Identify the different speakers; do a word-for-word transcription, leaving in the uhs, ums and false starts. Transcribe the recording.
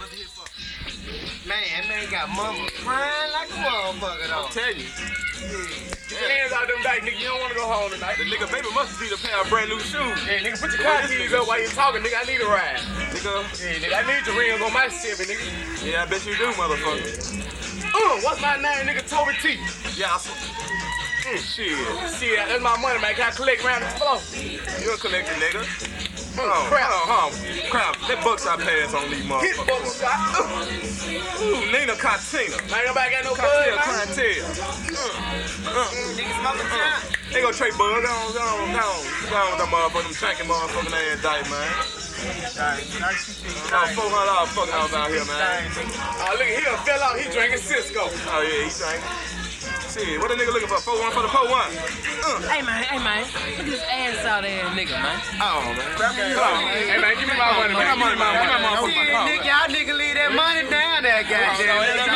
Speaker 1: Man, man got mama crying like a motherfucker though.
Speaker 2: I'm telling you.
Speaker 3: Get your hands out them dice, nigga. You don't want to go home tonight.
Speaker 2: The nigga baby must be to pair of brand new shoes.
Speaker 3: Hey, nigga, put your car keys up while you talking, nigga. I need a ride.
Speaker 2: Nigga.
Speaker 3: Hey, nigga, I need your rims on my Chevy, nigga.
Speaker 2: Yeah, I bet you do, motherfucker.
Speaker 3: Uh, what's my name, nigga? Toby T.
Speaker 2: Yeah, I saw. Mm, shit.
Speaker 3: Shit, that's my money, man. Can I collect around the floor?
Speaker 2: You a collector, nigga.
Speaker 3: Mm,
Speaker 2: Hold on,
Speaker 3: crap.
Speaker 2: hold on, hold on. Crap, let Buckshot pass on these
Speaker 3: Hit
Speaker 2: motherfuckers.
Speaker 3: buckshot. Uh.
Speaker 2: Ooh, Nina Cortina.
Speaker 3: Man, nobody got no bud,
Speaker 2: Cartel,
Speaker 3: man.
Speaker 2: clientele. Uh, uh,
Speaker 1: Niggas smoking time.
Speaker 2: They go trade bug. Go on, go on, go on. Go on with them motherfuckers, them drinking motherfucking ass dice, man. Oh, four hundred dollars fuck house out here, man.
Speaker 3: Oh, look, he done fell out. He drinking Cisco.
Speaker 2: Oh, yeah, he drinking. Shit, what a nigga looking for? four one for the four one. Uh.
Speaker 4: Hey man, hey man, look at this ass out there, nigga, man.
Speaker 2: Oh, man.
Speaker 3: Hey, man, give me my money, man.
Speaker 2: Give me my money, man. Give me my money.
Speaker 1: Shit, nigga, y'all nigga leave that money down there, goddamn.